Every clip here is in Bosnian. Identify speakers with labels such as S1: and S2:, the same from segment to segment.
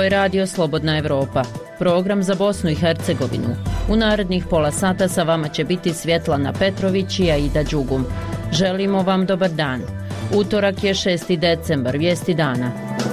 S1: Ovo je radio Slobodna Evropa, program za Bosnu i Hercegovinu. U narednih pola sata sa vama će biti Svjetlana Petrović i Aida Đugum. Želimo vam dobar dan. Utorak je 6. decembar, vijesti dana.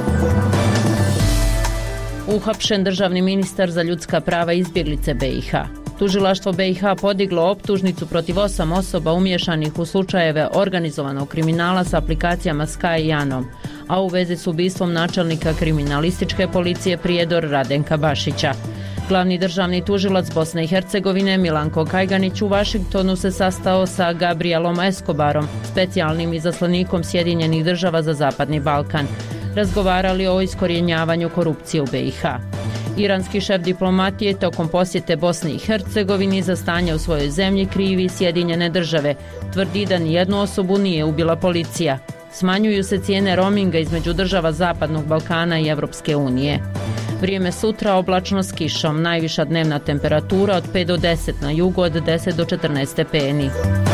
S1: Uhapšen državni ministar za ljudska prava i izbjeglice BiH. Tužilaštvo BiH podiglo optužnicu protiv 8 osoba umješanih u slučajeve organizovanog kriminala s aplikacijama Sky i Anom, a u vezi s ubistvom načelnika kriminalističke policije Prijedor Radenka Bašića. Glavni državni tužilac Bosne i Hercegovine Milanko Kajganić u Vašingtonu se sastao sa Gabrielom Escobarom, specijalnim izaslanikom Sjedinjenih država za Zapadni Balkan. Razgovarali o iskorjenjavanju korupcije u BiH. Iranski šef diplomatije tokom posjete Bosni i Hercegovini za stanje u svojoj zemlji krivi Sjedinjene države. Tvrdi da nijednu osobu nije ubila policija. Smanjuju se cijene roaminga između država Zapadnog Balkana i Evropske unije. Vrijeme sutra oblačno s kišom, najviša dnevna temperatura od 5 do 10, na jugu od 10 do 14 stepeni.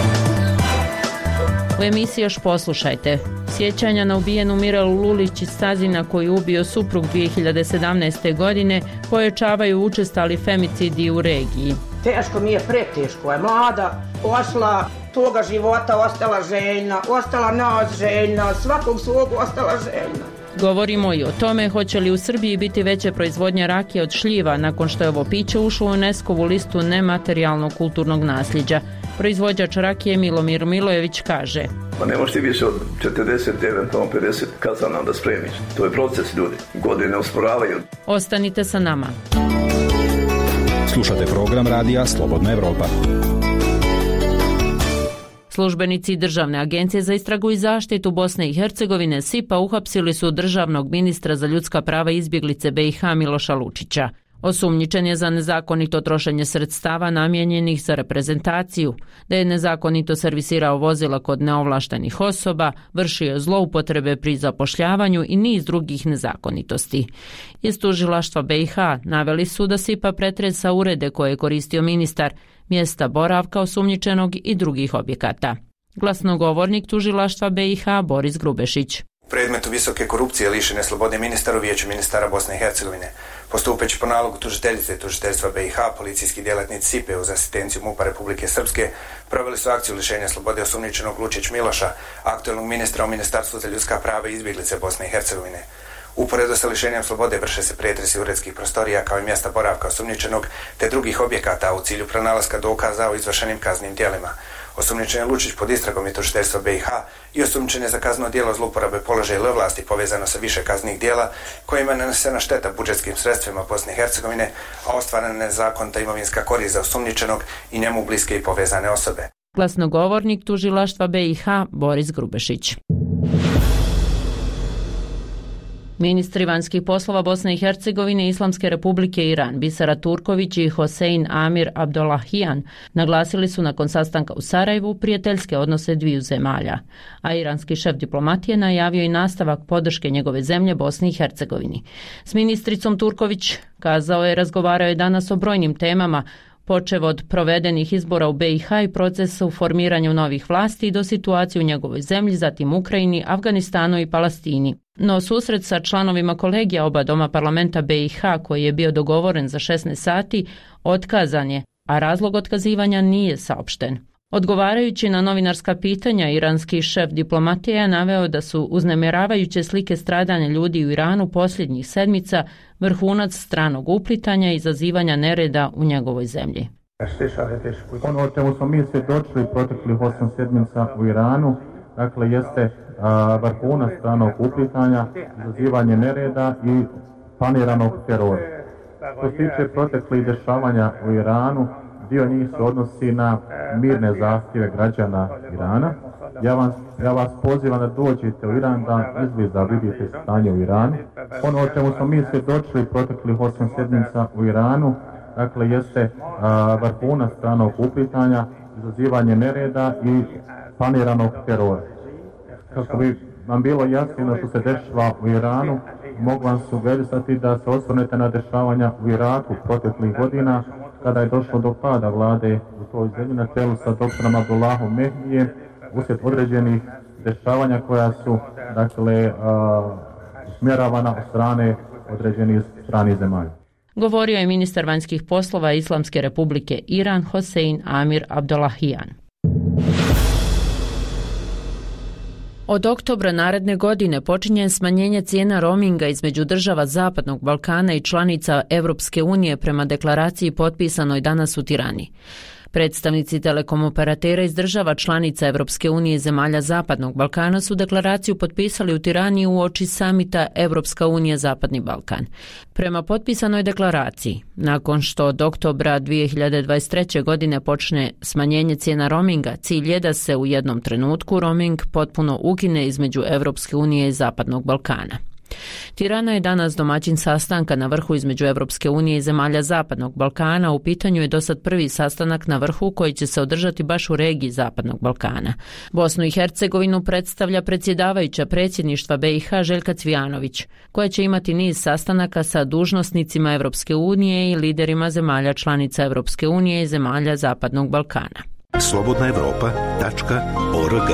S1: U emisiji još poslušajte. Sjećanja na ubijenu Mirelu Lulić iz Stazina koju ubio suprug 2017. godine pojačavaju učestali femicidi u regiji.
S2: Teško mi je, preteško je. Mlada, ošla toga života, ostala željna, ostala nas željna, svakog svog ostala željna.
S1: Govorimo i o tome hoće li u Srbiji biti veća proizvodnja rakije od šljiva nakon što je ovo piće ušlo u UNESCO-vu listu nematerijalnog kulturnog nasljeđa. Proizvođač rakije Milomir Milojević kaže:
S3: Pa ne možeš ti više od 40, eventualno 50 kazana da spremiš. To je proces, ljudi. Godine usporavaju.
S1: Ostanite sa nama.
S4: Slušate program radija Slobodna Evropa.
S1: Službenici Državne agencije za istragu i zaštitu Bosne i Hercegovine SIPA uhapsili su državnog ministra za ljudska prava i izbjeglice BiH Miloša Lučića. Osumnjičen je za nezakonito trošenje sredstava namijenjenih za reprezentaciju, da je nezakonito servisirao vozila kod neovlaštenih osoba, vršio zloupotrebe pri zapošljavanju i niz drugih nezakonitosti. Iz tužilaštva BiH naveli su da SIPA pretresa urede koje je koristio ministar, mjesta boravka osumnjičenog i drugih objekata. Glasnogovornik tužilaštva BiH Boris Grubešić.
S5: U predmetu visoke korupcije lišene slobode ministar u Vijeću ministara Bosne i Hercegovine, postupeći po nalogu tužiteljice i tužiteljstva BiH, policijski djelatnici SIPE uz asistenciju MUP-a Republike Srpske proveli su akciju lišenja slobode osumnjičenog Lučić Miloša, aktualnog ministra u Ministarstvu za ljudska prava i izbjeglice Bosne i Hercegovine. Uporedo sa lišenjem slobode vrše se pretresi uredskih prostorija kao i mjesta boravka osumnjičenog te drugih objekata u cilju pronalaska dokaza o izvršenim kaznenim djelima. Osumnjičen je Lučić pod istragom i tužiteljstva BiH i osumnjičen je za kazneno djelo zlouporabe položaja ili ovlasti povezano sa više kaznenih djela kojima je nanesena šteta budžetskim sredstvima Bosne i Hercegovine, a ostvarena nezakonita imovinska korist za osumnjičenog i njemu bliske i povezane osobe.
S1: Glasnogovornik tužilaštva BiH Boris Grubešić. Ministri vanjskih poslova Bosne i Hercegovine, Islamske republike Iran, Bisera Turković i Hosein Amir Abdollahian naglasili su nakon sastanka u Sarajevu prijateljske odnose dviju zemalja, a iranski šef diplomatije najavio i nastavak podrške njegove zemlje Bosni i Hercegovini. S ministricom Turković, kazao je, razgovarao je danas o brojnim temama, počev od provedenih izbora u BiH i procesa u formiranju novih vlasti do situacije u njegovoj zemlji, zatim Ukrajini, Afganistanu i Palestini. No susret sa članovima kolegija oba doma parlamenta BiH, koji je bio dogovoren za 16 sati, otkazan je, a razlog otkazivanja nije saopšten. Odgovarajući na novinarska pitanja, iranski šef diplomatije je naveo da su uznemiravajuće slike stradanja ljudi u Iranu posljednjih sedmica vrhunac stranog uplitanja i izazivanja nereda u njegovoj zemlji.
S6: Ono o čemu smo mi svjedočili proteklih 8 sedmica u Iranu, dakle, jeste vrhunac stranog uplitanja, izazivanje nereda i planiranog terora. Što se tiče proteklih dešavanja u Iranu, dio njih se odnosi na mirne zahtjeve građana Irana. Ja vas pozivam da dođete u Iran, da izgleda vidite stanje u Iranu. Ono o čemu smo mi svjedočili proteklih 8 sedmica u Iranu, dakle, jeste vrhunac stranog uplitanja, izazivanje nereda i planiranog terora. Kako bi vam bilo jasno što se dešava u Iranu, mogu vam sugerisati da se osvrnete na dešavanja u Iraku proteklih godina, kada je došlo do pada vlade u toj zemlji na čelu sa doktorom Abdullahom Mehdijem, uslijed određenih dešavanja koja su, dakle, usmjeravana od strane određenih stranih zemalja.
S1: Govorio je ministar vanjskih poslova Islamske republike Iran Hossein Amir Abdollahian. Od oktobra naredne godine počinje smanjenje cijena roaminga između država Zapadnog Balkana i članica Europske unije prema deklaraciji potpisanoj danas u Tirani. Predstavnici telekom operatera iz država članica Europske unije i zemalja Zapadnog Balkana su deklaraciju potpisali u Tirani uoči samita Europska unija Zapadni Balkan. Prema potpisanoj deklaraciji, nakon što od oktobra 2023. godine počne smanjenje cijena roaminga, cilj je da se u jednom trenutku roaming potpuno ukine između Europske unije i Zapadnog Balkana. Tirana je danas domaćin sastanka na vrhu između Europske unije i zemalja Zapadnog Balkana. U pitanju je dosad prvi sastanak na vrhu koji će se održati baš u regiji Zapadnog Balkana. Bosnu i Hercegovinu predstavlja predsjedavajuća predsjedništva BiH Željka Cvijanović, koja će imati niz sastanaka sa dužnosnicima Europske unije i liderima zemalja članica Europske unije i zemalja Zapadnog Balkana.
S7: slobodnaevropa.org.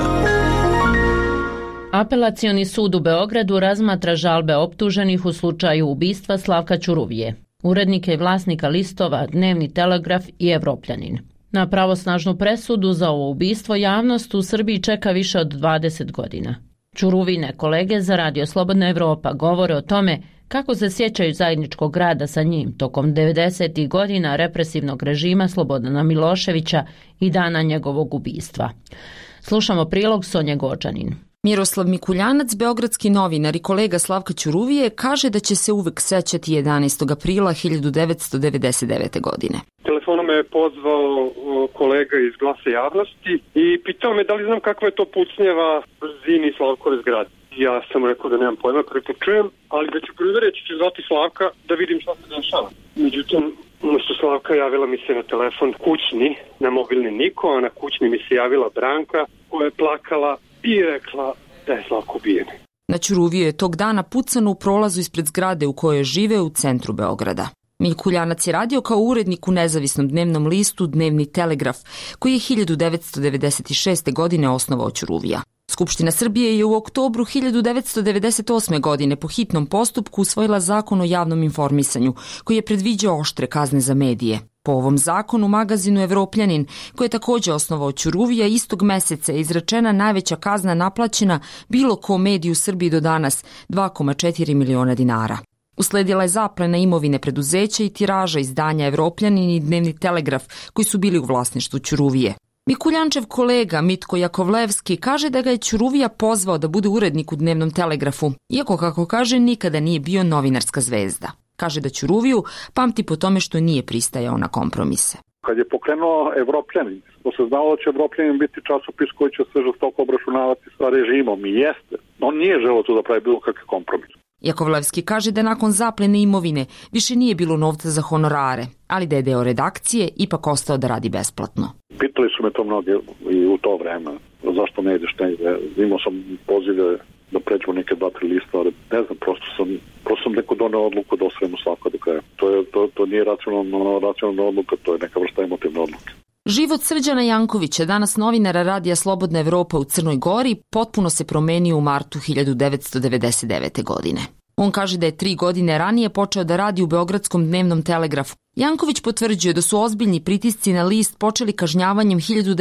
S1: Apelacioni sud u Beogradu razmatra žalbe optuženih u slučaju ubistva Slavka Ćuruvije, urednika i vlasnika listova Dnevni Telegraf i Evropljanin. Na pravosnažnu presudu za ovo ubistvo javnost u Srbiji čeka više od 20 godina. Ćuruvine kolege za Radio Slobodna Evropa govore o tome kako se sjećaju zajedničkog rada sa njim tokom 90. godina represivnog režima Slobodana Miloševića i dana njegovog ubistva. Slušamo prilog Sonje Gođanin.
S8: Miroslav Mikuljanac, beogradski novinar i kolega Slavka Ćuruvije, kaže da će se uvek sećati 11. aprila 1999. godine.
S9: Telefonom me je pozvao kolega iz Glasa javnosti i pitao me da li znam kakva je to pucnjeva brzini Slavkove zgrade. Ja sam rekao da nemam pojma, prvi put čujem, ali da ću provjeriti, ću zvati Slavka da vidim šta se dešava. Međutim, umjesto Slavka javila mi se na telefon kućni, na mobilni niko, a na kućni mi se javila Branka koja je plakala i rekla da je Slavko ubijen.
S8: Na Ćuruviju je tog dana pucano u prolazu ispred zgrade u kojoj žive u centru Beograda. Mikuljanac je radio kao urednik u nezavisnom dnevnom listu Dnevni Telegraf, koji je 1996. godine osnovao Ćuruvija. Skupština Srbije je u oktobru 1998. godine po hitnom postupku usvojila zakon o javnom informisanju, koji je predviđao oštre kazne za medije. Po ovom zakonu magazinu Evropljanin, koji je također osnovao Ćuruvija, istog meseca je izrečena najveća kazna naplaćena bilo ko mediju u Srbiji do danas, 2,4 miliona dinara. Usledila je zaplena imovine preduzeća i tiraža izdanja Evropljanin i Dnevni Telegraf, koji su bili u vlasništvu Ćuruvije. Mikuljančev kolega Mitko Jakovlevski kaže da ga je Ćuruvija pozvao da bude urednik u Dnevnom Telegrafu, iako, kako kaže, nikada nije bio novinarska zvezda. Kaže da Ćuruviju pamti po tome što nije pristajao na kompromise.
S10: Kad je pokrenuo Evropljanin, to se znalo da će Evropljanin biti časopis koji će se žestoko obračunavati sa režimom i jeste. On nije želeo tu da pravi bilo kakve kompromis.
S8: Jakovlevski kaže da nakon zaplene imovine više nije bilo novca za honorare, ali da je deo redakcije ipak ostao da radi besplatno.
S10: Pitali su me to mnoge i u to vreme. Zašto ne ideš negdje? Imao sam pozive da pređemo neke 2-3 lista, ali ne znam, prosto sam neko doneo odluku da osvojimo Slavka do kraja. To nije racionalna odluka, to je neka vrsta emotivne odluke.
S8: Život Srđana Jankovića, danas novinara Radija Slobodna Evropa u Crnoj Gori, potpuno se promenio u martu 1999. godine. On kaže da je 3 godine ranije počeo da radi u Beogradskom Dnevnom Telegrafu. Janković potvrđuje da su ozbiljni pritisci na list počeli kažnjavanjem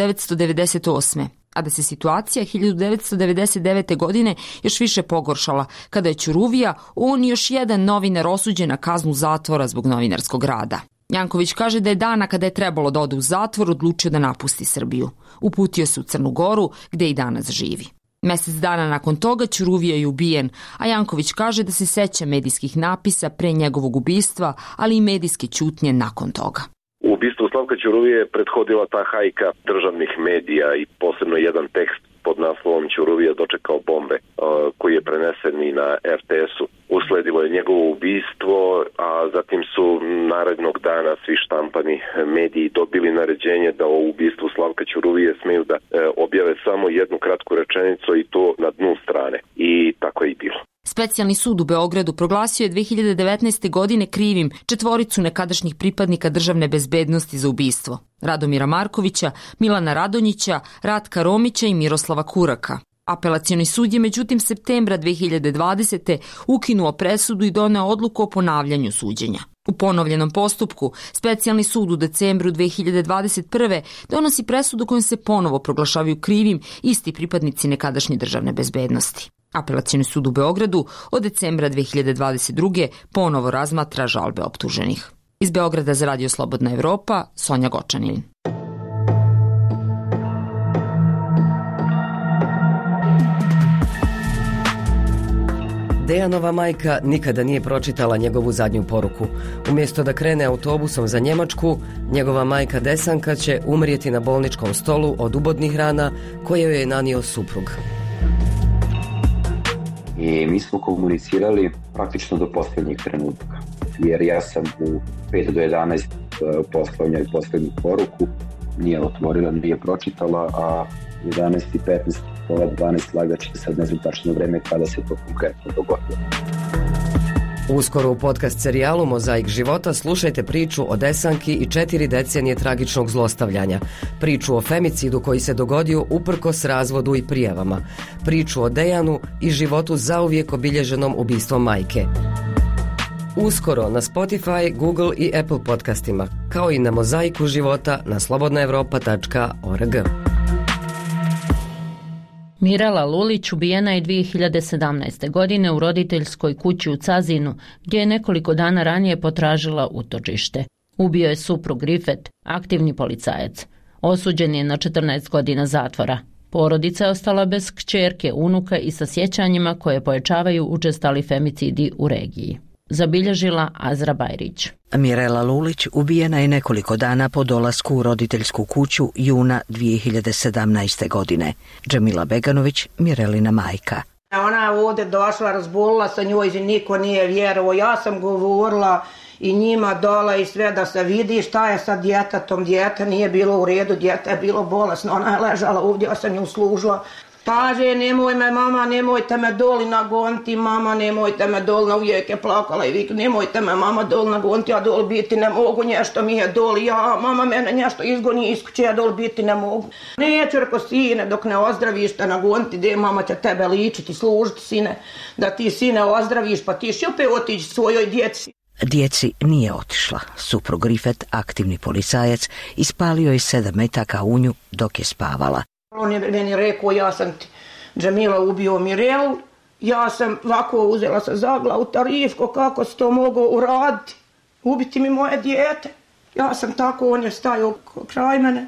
S8: 1998. a da se situacija 1999. godine još više pogoršala, kada je Ćuruvija, on i još jedan novinar osuđen na kaznu zatvora zbog novinarskog rada. Janković kaže da je dana kada je trebalo da ode u zatvor odlučio da napusti Srbiju. Uputio se u Crnu Goru, gde i danas živi. Mjesec dana nakon toga Ćuruvija je ubijen, a Janković kaže da se seća medijskih napisa pre njegovog ubistva, ali i medijske ćutnje nakon toga.
S11: U ubistvu Slavka Ćuruvije prethodila ta hajka državnih medija i posebno jedan tekst pod naslovom Ćuruvija dočekao bombe, koji je prenesen i na RTS-u. Usledilo je njegovo ubistvo, a zatim su narednog dana svi štampani mediji dobili naređenje da o ubistvu Slavka Ćuruvije smeju da objave samo jednu kratku rečenicu i to na dnu strane. I tako je i bilo.
S8: Specijalni sud u Beogradu proglasio je 2019. godine krivim 4 nekadašnjih pripadnika državne bezbednosti za ubistvo: Radomira Markovića, Milana Radonjića, Ratka Romića i Miroslava Kuraka. Apelacioni sud je međutim septembra 2020. ukinuo presudu i doneo odluku o ponavljanju suđenja. U ponovljenom postupku, specijalni sud u decembru 2021. donosi presudu kojom se ponovo proglašavaju krivim isti pripadnici nekadašnje državne bezbednosti. Apelacioni sud u Beogradu od decembra 2022. ponovo razmatra žalbe optuženih. Iz Beograda za Radio Slobodna Evropa, Sonja Gočanin.
S7: Dejanova majka nikada nije pročitala njegovu zadnju poruku. Umjesto da krene autobusom za Njemačku, njegova majka Desanka će umrijeti na bolničkom stolu od ubodnih rana koje joj je nanio suprug.
S12: I mi smo komunicirali praktično do posljednjih trenutaka, jer ja sam u 5 do 11 poslao njoj posljednju poruku, nije otvorila, nije pročitala, a 11:15, pola 12 lagaće, sad ne znam tačno vreme kada se to konkretno dogodilo.
S7: Uskoro u podcast serijalu Mozaik života slušajte priču o Desanki i 4 decenije tragičnog zlostavljanja. Priču o femicidu koji se dogodio uprkos razvodu i prijavama. Priču o Dejanu i životu zauvijek obilježenom ubistvom majke. Uskoro na Spotify, Google i Apple podcastima, kao i na Mozaiku života na slobodnaevropa.org.
S1: Mirela Lulić ubijena je 2017. godine u roditeljskoj kući u Cazinu, gdje je nekoliko dana ranije potražila utočište. Ubio je suprug Rifet, aktivni policajac. Osuđen je na 14 godina zatvora. Porodica je ostala bez kćerke, unuka i sa sjećanjima koje pojačavaju učestali femicidi u regiji. Zabilježila Azra Bajrić.
S13: Mirela Lulić ubijena je nekoliko dana po dolasku u roditeljsku kuću juna 2017. godine. Džemila Beganović, Mirelina majka.
S2: Ona je ovdje došla, razbolila sa njoj i niko nije vjerovao. Ja sam govorila i njima dole i sve da se vidi šta je sa djetetom. Dijete nije bilo u redu, dijete je bilo bolesno. Ona je ležala ovdje, ja sam nju služila. Kaže, nemoj me mama, nemojte me doli nagoniti, mama, nemojte me doli, uvijek je plakala i vik, nemojte me mama doli nagoniti, ja doli biti ne mogu, nešto mi je doli, ja, mama mene nešto izgoni iz kuće, ja doli biti ne mogu. Neću, reko, sine, dok ne ozdraviš te nagoniti, gdje mama će tebe ličiti, služiti, sine, da ti sine ozdraviš, pa ti opet otići svojoj djeci.
S13: Djeci nije otišla. Suprug Rifet, aktivni policajac, ispalio je 7 metaka u nju dok je spavala.
S2: On je meni rekao, ja sam ti, Džemila, ubio Mirelu, ja sam ovako uzela se za glavu, Tarifko, kako si to mogao uraditi, ubiti mi moje dijete. Ja sam tako, on je stajao kraj mene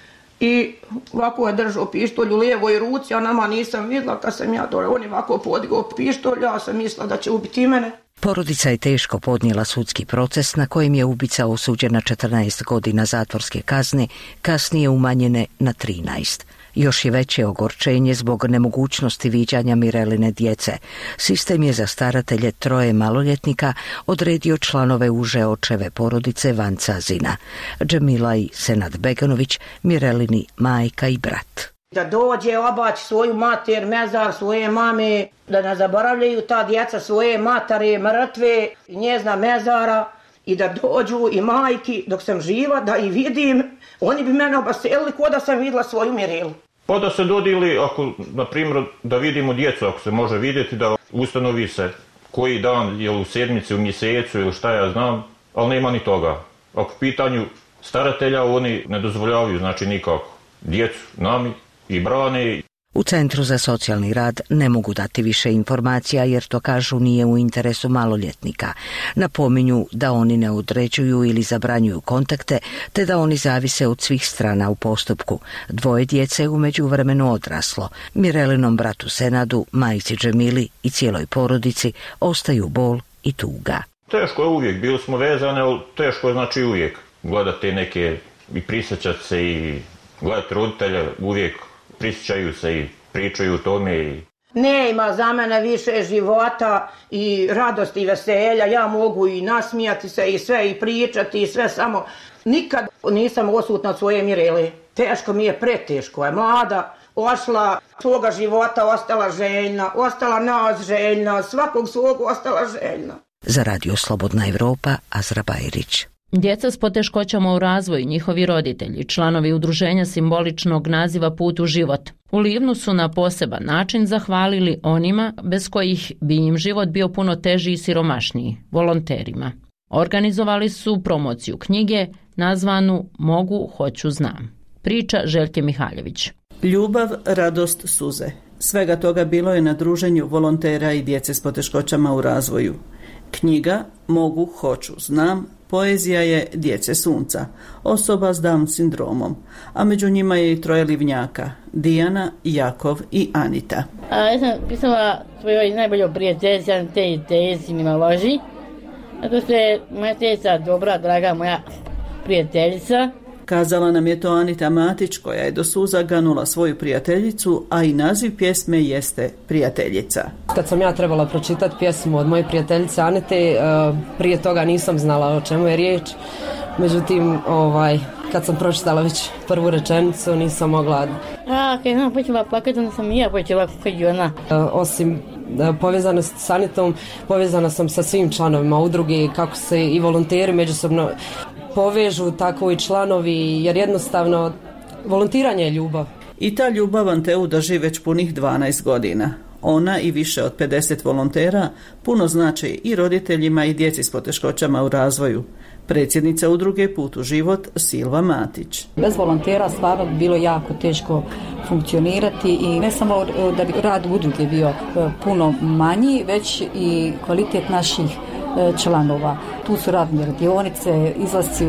S2: i ovako je držao pištolj u lijevoj ruci, a nama nisam vidjela kad sam ja dole, on je ovako podigao pištolj, ja sam mislila da će ubiti mene.
S13: Porodica je teško podnijela sudski proces na kojem je ubica osuđena 14 godina zatvorske kazne, kasnije umanjene na 13. Još je veće ogorčenje zbog nemogućnosti viđanja Mireline djece. Sistem je za staratelje 3 maloljetnika odredio članove uže očeve porodice van Cazina. Džemila i Senad Beganović, Mirelini majka i brat.
S2: Da dođe obaći svoju mater, mezar svoje mame, da ne zaboravljaju ta djeca svoje matare, mrtve, njezna mezara i da dođu i majki dok sam živa, da i vidim, oni bi mene obaselili ko da sam vidjela svoju Mirelu.
S14: Pa da se dodili, ako, na primjer, da vidimo djecu, ako se može vidjeti, da ustanovi se koji dan, je u sedmici, u mjesecu ili šta ja znam, ali nema ni toga. Ako pitanju staratelja, oni ne dozvoljavaju, znači nikako. Djecu nami i brane.
S13: U Centru za socijalni rad ne mogu dati više informacija jer to kažu nije u interesu maloljetnika. Napominju da oni ne određuju ili zabranjuju kontakte te da oni zavise od svih strana u postupku. 2 djece u međuvremenu odraslo. Mirelinom bratu Senadu, majci Džemili i cijeloj porodici ostaju bol i tuga.
S14: Teško je uvijek, bili smo vezane, ali teško je znači uvijek gledati neke i prisjećati se i gledati roditelja uvijek. Prisjećaju se i pričaju o tome.
S2: Nema za mene više života i radosti i veselja. Ja mogu i nasmijati se i sve i pričati i sve, samo nikad nisam osutna od svoje Mirele. Teško mi je, preteško je. Mlada, ošla svoga života, ostala željna, ostala nas željna, svakog svog ostala željna.
S13: Za Radio Slobodna Evropa, Azra Bajrić.
S1: Djeca s poteškoćama u razvoju, njihovi roditelji, članovi udruženja simboličnog naziva Put u život, U Livnu su na poseban način zahvalili onima bez kojih bi im život bio puno teži i siromašniji, volonterima. Organizovali su promociju knjige nazvanu Mogu, hoću, znam. Priča Željke Mihaljević.
S15: Ljubav, radost, suze. Svega toga bilo je na druženju volontera i djece s poteškoćama u razvoju. Knjiga Mogu, hoću, znam poezija je djece sunca, osoba s Down sindromom, a među njima je i 3 livnjaka, Dijana, Jakov i Anita.
S16: Ja sam pisala svojoj najboljoj prijateljici Antejci mi naloži. Zato što je moja teca dobra, draga moja prijateljica.
S15: Kazala nam je to Anita Matić, koja je do suza ganula svoju prijateljicu, a i naziv pjesme jeste Prijateljica.
S17: Kad sam ja trebala pročitati pjesmu od moje prijateljice Anite, prije toga nisam znala o čemu je riječ. Međutim, kad sam pročitala već prvu rečenicu, nisam mogla...
S16: Kad sam počela plakati, onda sam i ja počela kakvi ona.
S17: Osim povezanost s Anitom, povezana sam sa svim članovima udruge, kako se i volonteri međusobno povežu, tako i članovi, jer jednostavno volontiranje je ljubav.
S15: I ta ljubav Anteu drži već punih 12 godina. Ona i više od 50 volontera puno znači i roditeljima i djeci s poteškoćama u razvoju. Predsjednica udruge Put u život Silva Matić.
S18: Bez volontera stvarno bi bilo jako teško funkcionirati i ne samo da bi rad udruge bio puno manji, već i kvalitet naših članova. Tu su radne radionice, izlasci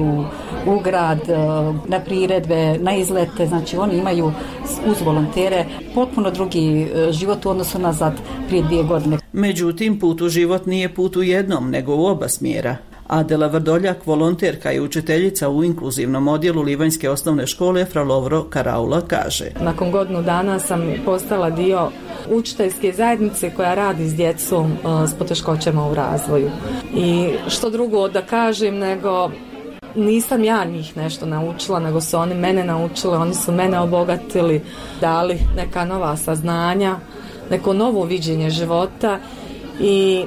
S18: u grad, na priredbe, na izlete, znači oni imaju uz volontere potpuno drugi život u odnosu nazad prije 2 godine.
S15: Međutim, Put u život nije put u jednom, nego u oba smjera. Adela Vrdoljak, volonterka i učiteljica u inkluzivnom odjelu Livanjske osnovne škole Fra Lovro Karaula, kaže:
S19: Nakon godinu dana sam postala dio učiteljske zajednice koja radi s djecom s poteškoćama u razvoju. I što drugo da kažem nego nisam ja njih nešto naučila, nego su oni mene naučili, oni su mene obogatili, dali neka nova saznanja, neko novo viđenje života i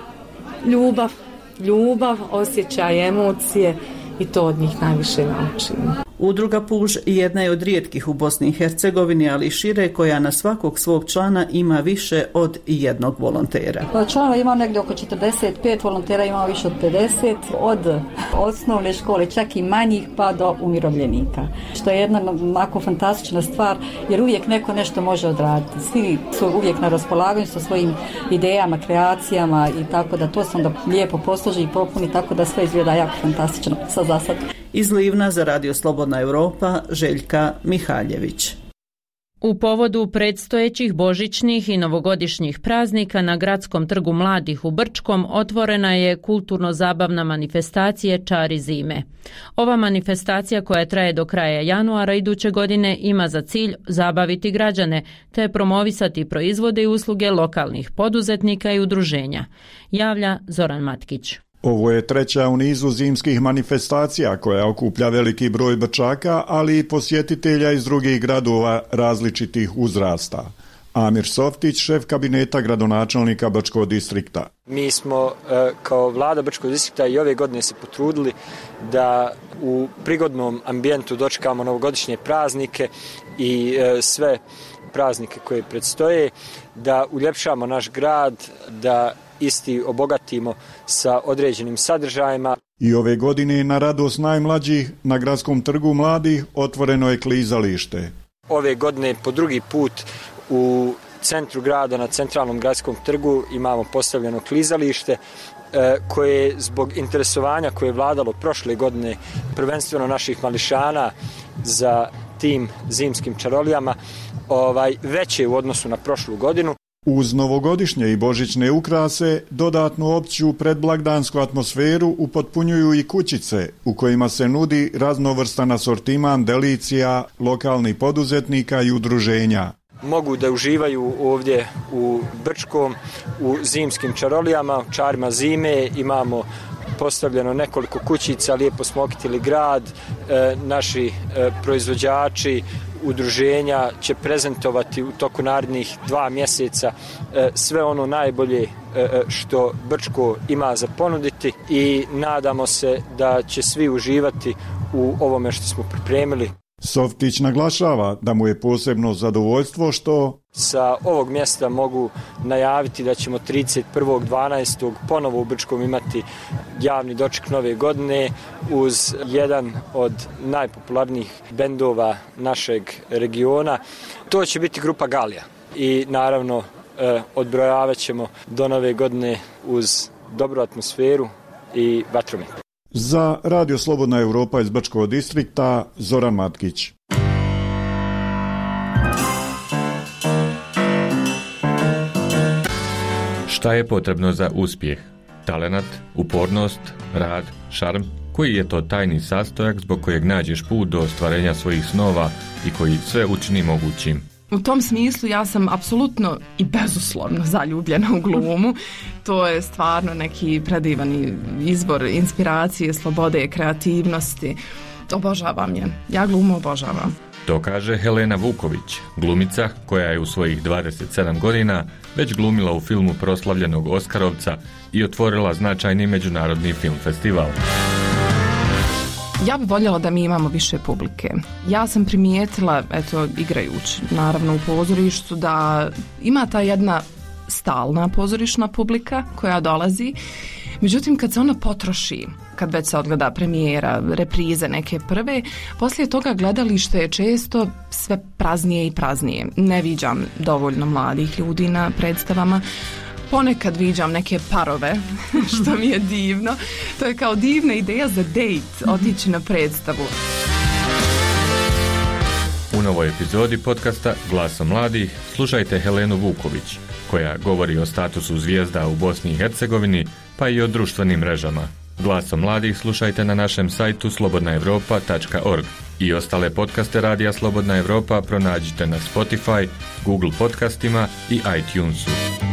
S19: ljubav, osjećaj, emocije i to od njih najviše naučim.
S15: Udruga Puž jedna je od rijetkih u Bosni i Hercegovini, ali šire, koja na svakog svog člana ima više od jednog volontera.
S18: Članova ima negdje oko 45, volontera ima više od 50, od osnovne škole, čak i manjih pa do umirovljenika. Što je jedna onako fantastična stvar, jer uvijek neko nešto može odraditi. Svi su uvijek na raspolaganju sa svojim idejama, kreacijama i tako da to se onda lijepo posloži i popuni, tako da sve izgleda jako fantastično sa zasad.
S15: Iz Livna za Radio Slobodna Europa, Željka Mihaljević.
S1: U povodu predstojećih božićnih i novogodišnjih praznika na Gradskom trgu mladih u Brčkom otvorena je kulturno-zabavna manifestacija Čari zime. Ova manifestacija, koja traje do kraja januara iduće godine, ima za cilj zabaviti građane te promovisati proizvode i usluge lokalnih poduzetnika i udruženja, javlja Zoran Matkić.
S20: Ovo je treća u nizu zimskih manifestacija koja okuplja veliki broj Brčaka, ali i posjetitelja iz drugih gradova različitih uzrasta. Amir Softić, šef kabineta gradonačelnika Brčkog distrikta.
S21: Mi smo kao vlada Brčkog distrikta i ove godine se potrudili da u prigodnom ambijentu dočekamo novogodišnje praznike i sve praznike koje predstoje, da uljepšamo naš grad, da isti obogatimo sa određenim sadržajima.
S20: I ove godine na radost najmlađih na Gradskom trgu mladih otvoreno je klizalište.
S21: Ove godine po drugi put u centru grada na centralnom gradskom trgu imamo postavljeno klizalište koje zbog interesovanja koje je vladalo prošle godine, prvenstveno naših mališana za tim zimskim čarolijama, veće u odnosu na prošlu godinu.
S20: Uz novogodišnje i božićne ukrase, dodatnu opću predblagdansku atmosferu upotpunjuju i kućice u kojima se nudi raznovrstan asortiman delicija lokalnih poduzetnika i udruženja.
S21: Mogu da uživaju ovdje u Brčkom, u zimskim čarolijama, čarima zime, imamo postavljeno nekoliko kućica, lijepo smo okitili grad, naši proizvođači, udruženja će prezentovati u toku narednih 2 mjeseca sve ono najbolje što Brčko ima za ponuditi i nadamo se da će svi uživati u ovome što smo pripremili.
S20: Softić naglašava da mu je posebno zadovoljstvo što
S21: sa ovog mjesta mogu najaviti da ćemo 31.12. ponovo u Brčkom imati javni doček nove godine uz jedan od najpopularnijih bendova našeg regiona. To će biti grupa Galija i naravno odbrojavat ćemo do nove godine uz dobru atmosferu i vatromet.
S20: Za Radio Slobodna Europa iz Brčkog distrikta Zoran Matkić.
S3: Šta je potrebno za uspjeh? Talenat, upornost, rad, šarm? Koji je to tajni sastojak zbog kojeg nađeš put do ostvarenja svojih snova i koji sve učini mogućim?
S22: U tom smislu ja sam apsolutno i bezuslovno zaljubljena u glumu. To je stvarno neki predivan izvor inspiracije, slobode, kreativnosti. Obožavam je. Ja glumu obožavam.
S3: To kaže Helena Vuković, glumica koja je u svojih 27 godina već glumila u filmu proslavljenog Oskarovca i otvorila značajni međunarodni film festival.
S22: Ja bih voljela da mi imamo više publike. Ja sam primijetila, igrajući naravno u pozorištu, da ima ta jedna stalna pozorišna publika koja dolazi. Međutim, kad se ona potroši, kad već se odgleda premijera, reprize neke prve, poslije toga gledalište je često sve praznije i praznije. Ne viđam dovoljno mladih ljudi na predstavama. Ponekad viđam neke parove, što mi je divno. To je kao divna ideja za dejt, otići na predstavu.
S3: U novoj epizodi podcasta Glasom mladih slušajte Helenu Vuković, koja govori o statusu zvijezda u Bosni i Hercegovini, pa i o društvenim mrežama. Glasom mladih slušajte na našem sajtu slobodnaevropa.org i ostale podcaste Radija Slobodna Evropa pronađite na Spotify, Google podcastima i iTunesu.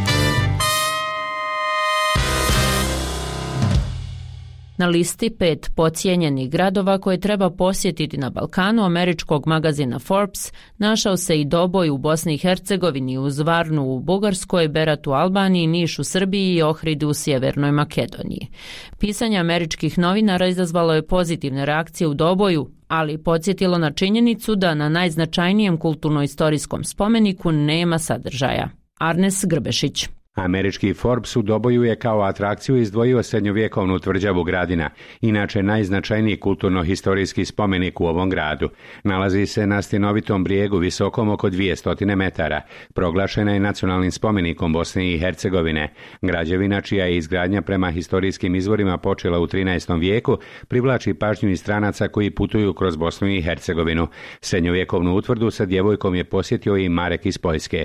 S1: Na listi 5 podcijenjenih gradova koje treba posjetiti na Balkanu američkog magazina Forbes našao se i Doboj u Bosni i Hercegovini, uz Varnu u Bugarskoj, Berat u Albaniji, Niš u Srbiji i Ohrid u Sjevernoj Makedoniji. Pisanje američkih novinara izazvalo je pozitivne reakcije u Doboju, ali podsjetilo na činjenicu da na najznačajnijem kulturno-istorijskom spomeniku nema sadržaja. Arnes Grbešić.
S23: Američki Forbes u Doboju je kao atrakciju izdvojio srednjovjekovnu tvrđavu Gradina, inače najznačajniji kulturno-historijski spomenik u ovom gradu. Nalazi se na stjenovitom brijegu visokom oko 200 metara. Proglašena je nacionalnim spomenikom Bosne i Hercegovine. Građevina, čija je izgradnja prema historijskim izvorima počela u 13. vijeku, privlači pažnju i stranaca koji putuju kroz Bosnu i Hercegovinu. Srednjovjekovnu utvrdu sa djevojkom je posjetio i Marek iz Poljske.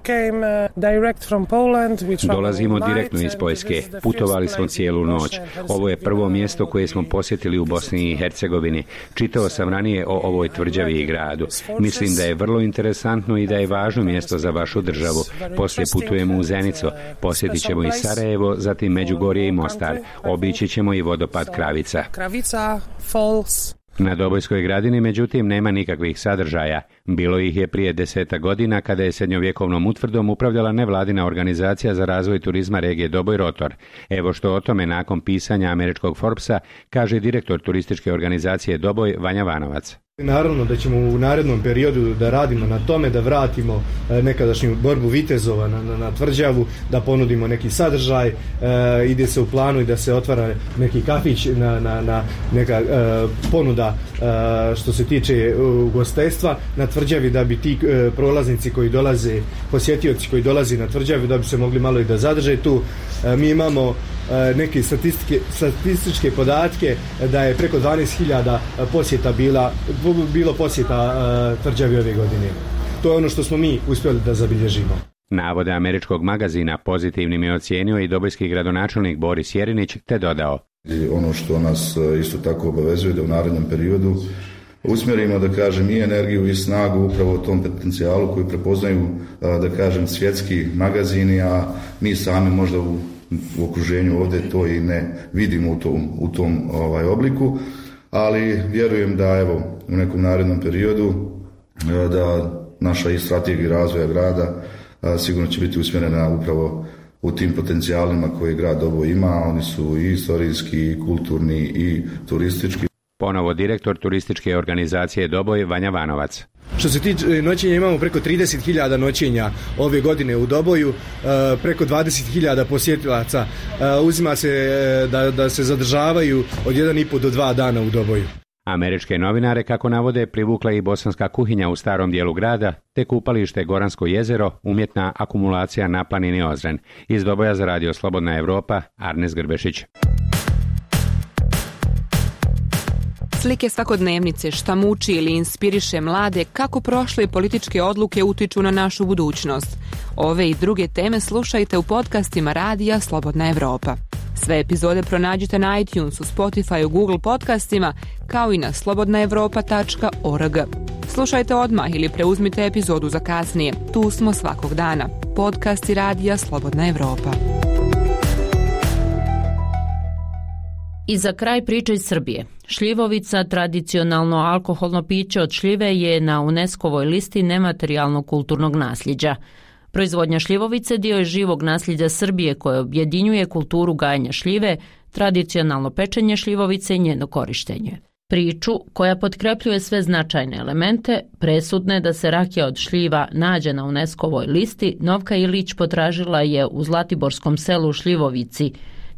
S23: Dolazimo direktno iz Poljske. Putovali smo cijelu noć. Ovo je prvo mjesto koje smo posjetili u Bosni i Hercegovini. Čitao sam ranije o ovoj tvrđavi i gradu. Mislim da je vrlo interesantno i da je važno mjesto za vašu državu. Poslije putujemo u Zenicu. Posjetit ćemo i Sarajevo, zatim Međugorje i Mostar. Obići ćemo i vodopad Kravica. Na Dobojskoj Gradini, međutim, nema nikakvih sadržaja. Bilo ih je prije 10 godina kada je srednjovjekovnom utvrdom upravljala nevladina organizacija za razvoj turizma regije Doboj Rotor. Evo što o tome nakon pisanja američkog Forbesa kaže direktor turističke organizacije Doboj Vanja Vanovac.
S24: Naravno da ćemo u narednom periodu da radimo na tome, da vratimo nekadašnju borbu vitezova na tvrđavu, da ponudimo neki sadržaj, ide se u planu i da se otvara neki kafić, neka ponuda što se tiče ugostiteljstva na tvrđavi, da bi ti prolaznici koji dolaze, posjetioci koji dolaze na tvrđavu, da bi se mogli malo i da zadrže tu. Mi imamo neke statističke podatke da je preko 12.000 posjeta bilo posjeta tvrđavi ove godine. To je ono što smo mi uspjeli da zabilježimo.
S23: Navode američkog magazina pozitivnim je ocijenio i dobojski gradonačelnik Boris Jerinić, te dodao.
S25: Ono što nas isto tako obavezuje da u narednom periodu usmjerimo, da kažem, i energiju i snagu upravo u tom potencijalu koji prepoznaju, da kažem, svjetski magazini, a mi sami možda u okruženju ovdje to i ne vidimo u tom obliku, ali vjerujem da evo u nekom narednom periodu da naša i strategija razvoja grada sigurno će biti usmjerena upravo u tim potencijalima koje grad Doboj ima. Oni su i istorijski, i kulturni, i turistički.
S23: Ponovo direktor turističke organizacije Doboj Vanja Vanovac.
S24: Što se tiče noćenja, imamo preko 30.000 noćenja ove godine u Doboju, preko 20.000 posjetilaca. Uzima se da se zadržavaju od 1,5 do 2 dana u Doboju.
S23: Američke novinare, kako navode, privukla i bosanska kuhinja u starom dijelu grada, te kupalište Goransko jezero, umjetna akumulacija na planini Ozren. Iz Doboja za Radio Slobodna Evropa, Arnes Grbešić.
S8: Slike svakodnevnice, šta muči ili inspiriše mlade, kako prošle političke odluke utiču na našu budućnost. Ove i druge teme slušajte u podcastima Radija Slobodna Evropa. Sve epizode pronađite na iTunesu, Spotifyu, Google podcastima, kao i na slobodnaevropa.org. Slušajte odmah ili preuzmite epizodu za kasnije. Tu smo svakog dana. Podcasti Radija Slobodna Evropa.
S1: I za kraj priče iz Srbije. Šljivovica, tradicionalno alkoholno piće od šljive, je na UNESCO-voj listi nematerijalnog kulturnog nasljeđa. Proizvodnja šljivovice dio je živog nasljeđa Srbije koje objedinjuje kulturu gajenja šljive, tradicionalno pečenje šljivovice i njeno korištenje. Priču, koja potkrepljuje sve značajne elemente, presudne je da se rakija od šljiva nađe na UNESCO-voj listi, Novka Ilić potražila je u zlatiborskom selu Šljivovici,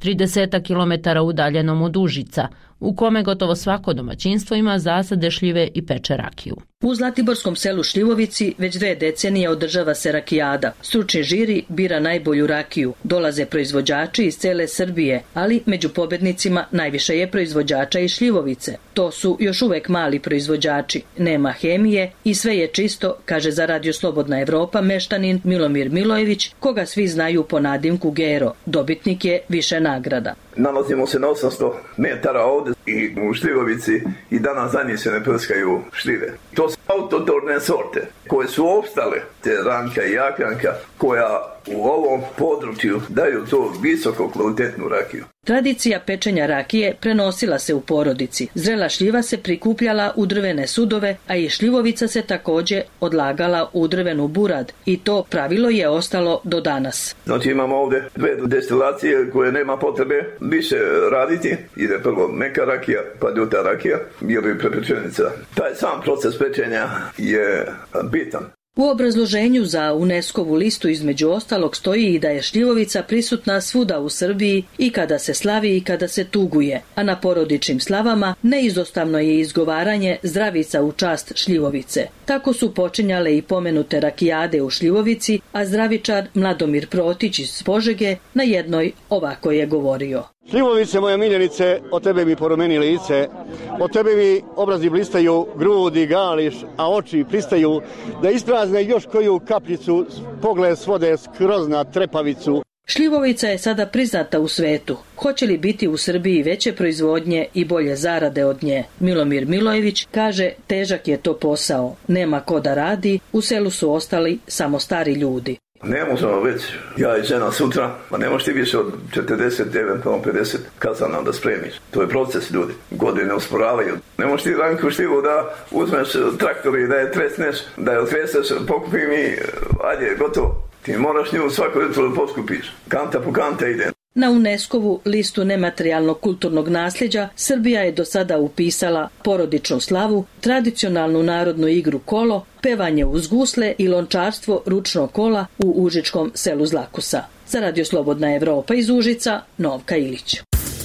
S1: 30 km udaljenom od Užica, u kome gotovo svako domaćinstvo ima zasade šljive i peče rakiju.
S4: U zlatiborskom selu Šljivovici već 2 decenije održava se rakijada. Stručni žiri bira najbolju rakiju. Dolaze proizvođači iz cele Srbije, ali među pobednicima najviše je proizvođača iz Šljivovice. To su još uvek mali proizvođači. Nema hemije i sve je čisto, kaže za Radio Slobodna Evropa meštanin Milomir Milojević, koga svi znaju po nadimku Gero. Dobitnik je više nagrada.
S5: Nalazimo se na 800 metara ovde i u Šljivovici i danas za njih se ne prskaju šljive. To su autotorne sorte koje su opstale, te ranka i jakranka, koja u ovom području daju to visoko kvalitetnu rakiju.
S4: Tradicija pečenja rakije prenosila se u porodici. Zrela šljiva se prikupljala u drvene sudove, a i šljivovica se također odlagala u drvenu burad i to pravilo je ostalo do danas.
S5: Znači imamo ovdje 2 destilacije koje nema potrebe više raditi. Ide prvo meka rakija, pa ljuta rakija ili prepečenica. Taj sam proces pečenja je bitan.
S4: U obrazloženju za UNESCO-vu listu između ostalog stoji i da je šljivovica prisutna svuda u Srbiji i kada se slavi i kada se tuguje, a na porodičnim slavama neizostavno je izgovaranje zdravica u čast šljivovice. Tako su počinjale i pomenute rakijade u Šljivovici, a zdravičar Mladomir Protić iz Požege na jednoj ovako je govorio.
S6: Šljivovice, moja miljenice, od tebe mi poromeni lice, od tebe mi obrazi blistaju, grudi, gališ, a oči pristaju da isprazne još koju kapljicu, pogled svode skroz na trepavicu.
S4: Šljivovica je sada priznata u svetu. Hoće li biti u Srbiji veće proizvodnje i bolje zarade od nje? Milomir Milojević kaže, težak je to posao. Nema ko da radi, u selu su ostali samo stari ljudi.
S5: Ne možemo već, ja i žena sutra, pa ne možeš ti više od 40, eventualno 50 kazana da spremiš. To je proces, ljudi. Godine usporavaju. Ne možeš ti ranku šljivu da uzmeš traktor i da je tresneš, da je otreseš, pokupi mi, ajde, gotovo. Ti moraš nju svako jutro da poskupiš. Kanta po kanta ide.
S4: Na UNESCO-vu listu nematerijalnog kulturnog nasljeđa Srbija je do sada upisala porodičnu slavu, tradicionalnu narodnu igru kolo, pevanje uz gusle i lončarstvo ručnog kola u užičkom selu Zlakusa. Za Radio Slobodna Evropa iz Užica, Novka Ilić.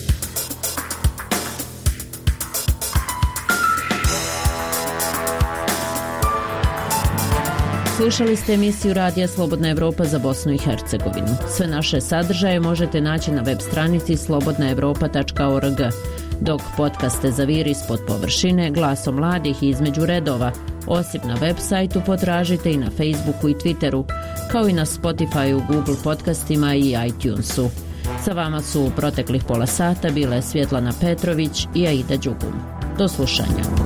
S1: Slušali ste emisiju Radija Slobodna Evropa za Bosnu i Hercegovinu. Sve naše sadržaje možete naći na web stranici slobodnaevropa.org, dok podcaste Zaviri ispod površine, Glasom mladih i Između redova, osim na web sajtu potražite i na Facebooku i Twitteru, kao i na Spotifyu, Google podcastima i iTunesu. Sa vama su u proteklih pola sata bile Svjetlana Petrović i Aida Đugum. Do slušanja.